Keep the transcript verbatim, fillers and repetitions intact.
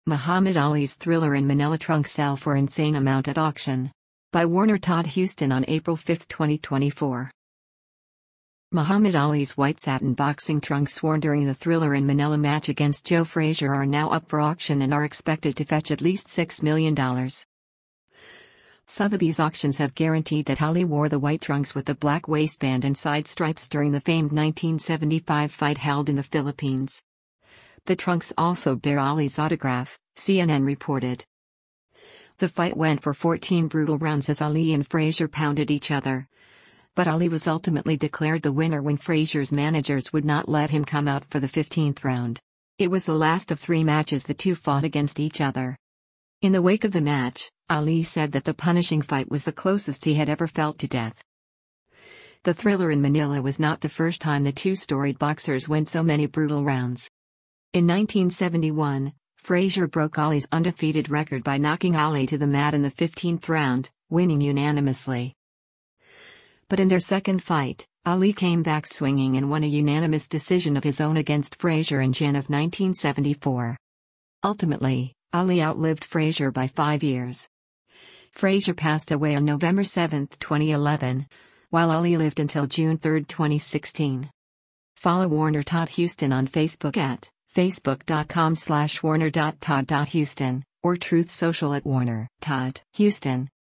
Muhammad Ali's Thriller in Manila trunk sell for insane amount at auction. By Warner Todd Houston on April fifth, twenty twenty-four. Muhammad Ali's white satin boxing trunks worn during the Thriller in Manila match against Joe Frazier are now up for auction and are expected to fetch at least six million dollars. Sotheby's auctions have guaranteed that Ali wore the white trunks with the black waistband and side stripes during the famed nineteen seventy-five fight held in the Philippines. The trunks also bear Ali's autograph, C N N reported. The fight went for fourteen brutal rounds as Ali and Frazier pounded each other. But Ali was ultimately declared the winner when Frazier's managers would not let him come out for the fifteenth round. It was the last of three matches the two fought against each other. In the wake of the match, Ali said that the punishing fight was the closest he had ever felt to death. The Thriller in Manila was not the first time the two storied boxers went so many brutal rounds. In nineteen seventy-one, Frazier broke Ali's undefeated record by knocking Ali to the mat in the fifteenth round, winning unanimously. But in their second fight, Ali came back swinging and won a unanimous decision of his own against Frazier in January of nineteen seventy-four. Ultimately, Ali outlived Frazier by five years. Frazier passed away on November seventh, twenty eleven, while Ali lived until June third, twenty sixteen. Follow Warner Todd Houston on Facebook at facebook.com slash warner.todd.houston or Truth Social at Warner Todd Houston.